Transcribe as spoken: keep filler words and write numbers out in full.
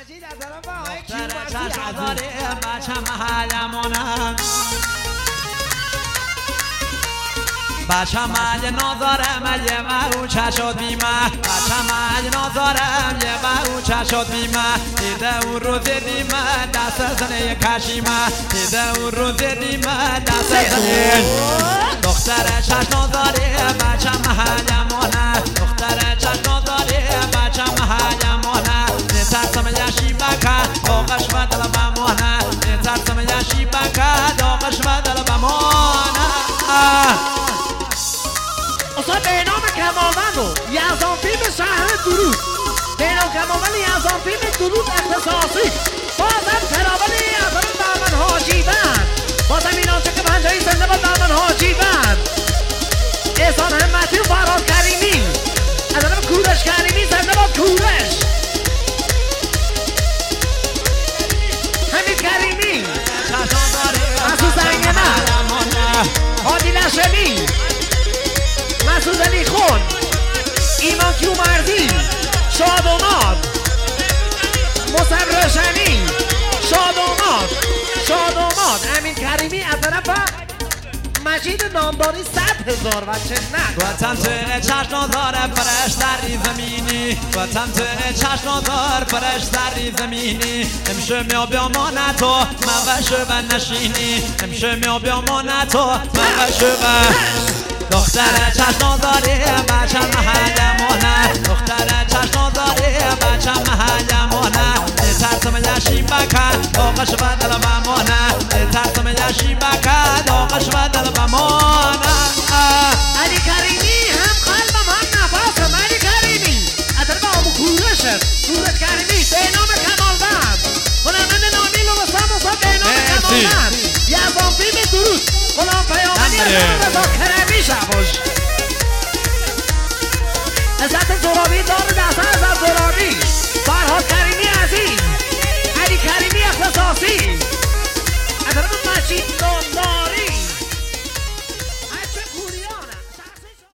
مجید از طرف آقای کیو دختر مرسی چشم داره بچه محلمانم بچه مگه نازارم یه و او چشاد بیمه بچه مگه نازارم یه و او چشاد بیمه دیده اون روز دیمه دست زنه کشیمه دیده اون روز دیمه دست زنه دختر چشم نازاره بچه محلمانه دختر چشم نازاره بچه محلمانه نترسم یشی بکن داغش و دل بمانه نترسم یشی بکن داغش و دل بمانه استاد به نام کمالوند و یزدان فیلم شهر درود به نام کمالوند یزدان فیلم درود اختصاصی بازم تراول یزدان برمن حاجی بند بازم این آنچه که پنجایی زنده با برمن حاجی بند احسان همتی و فراد کریمی از طرف کورش کریمی زنده با کورش حمید کریمی مسعود زنگنه حادی لشمی مسعود علی خون ایمان کیومردی شادوماد مصطفی روشنی شادوماد شادوماد امین کریمی از طرف مجید نامداری صد هزار بچه نه وطن تو چشم داره پرش در زمینی وطن تو چشم داره پرش در زمینی امشه میو بیامانه تو موشه و نشینی امشه میو بیامانه تو موشه و دختر چشم داره بچه محلمانه دختر چشم داره بچه محلمانه نترسم یشی بکن داغش و دل بمانه نترسم یشی بکن داغش و دل بمانه علی کریمی هم قلبم هم نفسم علی کریمی از طرف آمو کورشه کورش کریمی به نام کمالوند هنرمند نامی لرستان مصطفی به نام کمالوند یزدان فیلم درود غلام پیامبری از رضا کرمی